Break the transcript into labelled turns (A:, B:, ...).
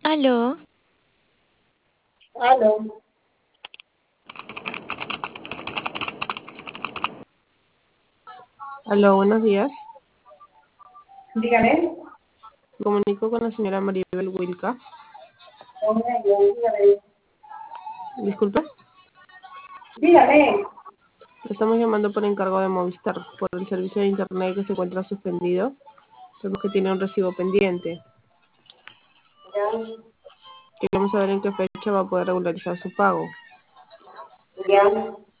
A: Aló,
B: Aló,
C: Aló, buenos días.
B: dígame.
C: Me comunico con la señora Maribel Wilca.
B: Dígame.
C: Disculpe,
B: Dígame.
C: le estamos llamando por encargo de Movistar por el servicio de internet que se encuentra suspendido. Sabemos que tiene un recibo pendiente.
B: Ya,
C: Queremos saber en qué fecha va a poder regularizar su pago.
B: ya.